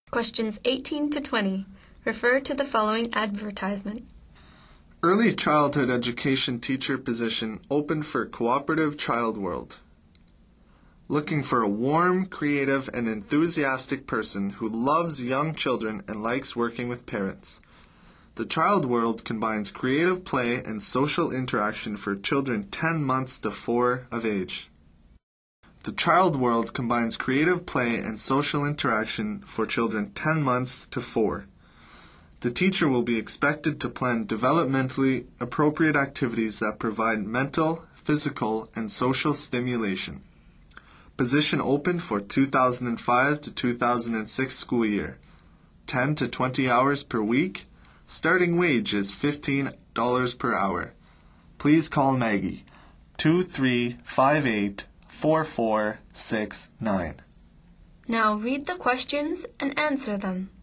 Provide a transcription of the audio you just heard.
Questions 18 to 20. Refer to the following advertisement. Early childhood education teacher position open for Cooperative Child World. Looking for a warm, creative, and enthusiastic person who loves young children and likes working with parents. The Child World combines creative play and social interaction for children 10 months to 4 of age. The Child World combines creative play and social interaction for children 10 months to 4. The teacher will be expected to plan developmentally appropriate activities that provide mental, physical, and social stimulation. Position open for 2005 to 2006 school year. 10 to 20 hours per week. Starting wage is $15 per hour. Please call Maggie, 2358-4469. Now read the questions and answer them.